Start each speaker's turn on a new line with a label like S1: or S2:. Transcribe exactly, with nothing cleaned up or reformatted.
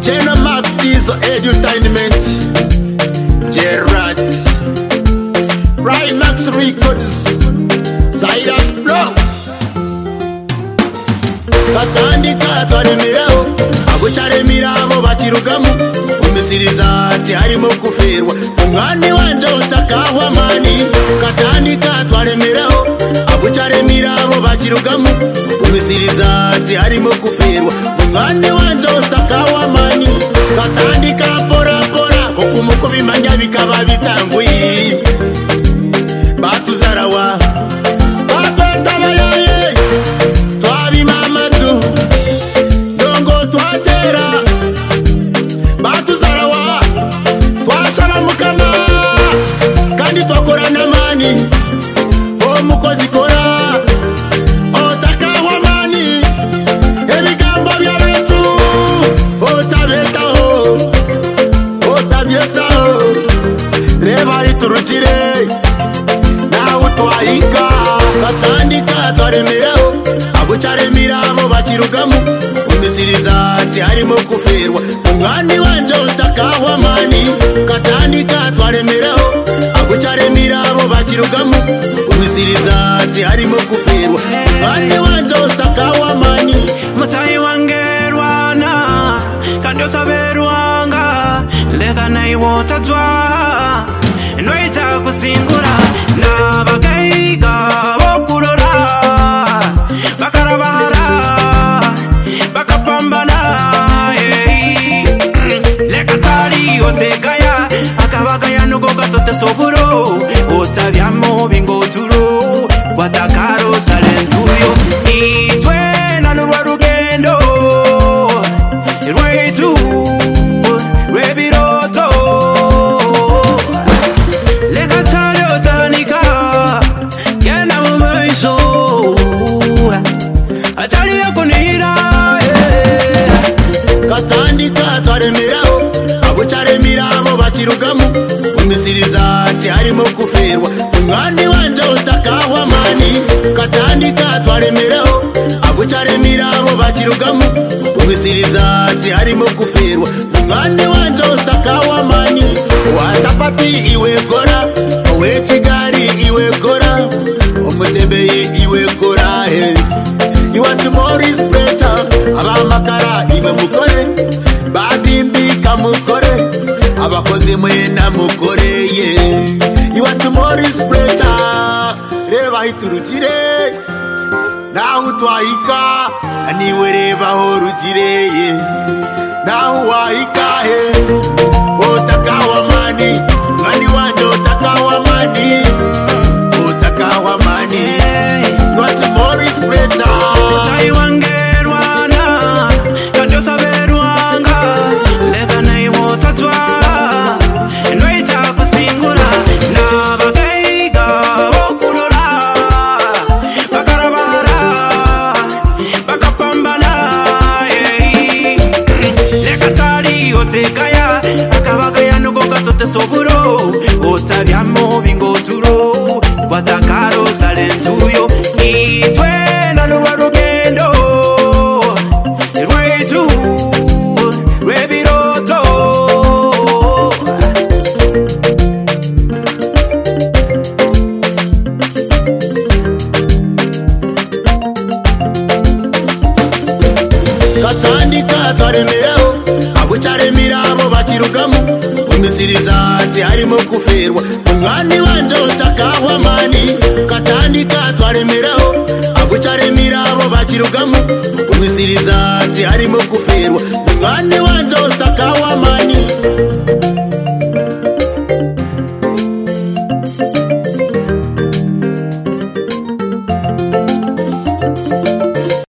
S1: Jenna Macfiso Edutainment, Gerard, Rimax Records, Cyrus Blow. Katandika twaremeraho abucaremira abo bakirugamu umisiriza ati harimo kuferwa umwani wanje utakahwa mani. Katandika twaremeraho abucaremira abo bakirugamu umisiriza ati harimo kuferwa umwani wanje utakahwa mani. Katandika pora pora kuko mukubimanya bikaba bitanguye batuzarawa batatabaye twabi mamatu dongo twatera batuzarawa twashaba mukama kandi twakorana mani o mukozi kora otakawa mani ebigambo byabetu otabetaho otabyetaho reba iturukire nawe twahika. Katandika twaremeraho abucaremira abo bakirugamu umisiriza ati harimo kuferwa umwani wanje utakahwa mani. Katandika twaremeraho abucaremira abo bakirugamu umisiriza ati harimo kuferwa umwani wanje utakahwa mani.
S2: Mutai wange rwana kandi osaberwanga lega naiwotajwa noita kusingura nabagaiga bokurora bakarabahara bakapambana lekatari otegaya akabagaya nugoga tote soburo otabyamo bingoturo kwatakaro salentuyo itwe nanurwa rugendo rwetu rebiroto lekatari otanika gena mumaiso atali yakunira.
S1: Katandika twaremeraho abucaremira abo bakirugamu umisiriza ati harimo kuferwa umwani wanje utakahwa mani. Katandika twaremeraho abucaremira abo bakirugamu umisiriza ati harimo kuferwa umwani wanje utakahwa mani. Watapati iwe gora owe Kigali iwe gora omutebeye iwe gora he you want tomorrow is better abamakara iwe mukore badimbi kamukore abakozi mwena mukore ye you want tomorrow is better reba iturukire naho twahika niwe reba ho rugire ye naho wahika he otakawa mani ngani wanje otakawa mani otakawa mani you want tomorrow is better.
S2: Mutai wange rwana kandi osaberwanga lega naiwotajwa noita kusingura nabagaiga bokurora bakarabahara bakapambana lekatari otegaya akabagaya nugoga tote soburo otabyamo bingoturo kwatakaro salentuyo itwe nanurwa rugendo rwetu rebiroto.
S1: Katandika twaremeraho abucaremira abo bakirugamu umisiriza ati harimo kuferwa umwani wanje utakahwa mani. Katandika twaremeraho abucaremira abo bakirugamu umisiriza ati harimo kuferwa umwani wanje utakahwa mani.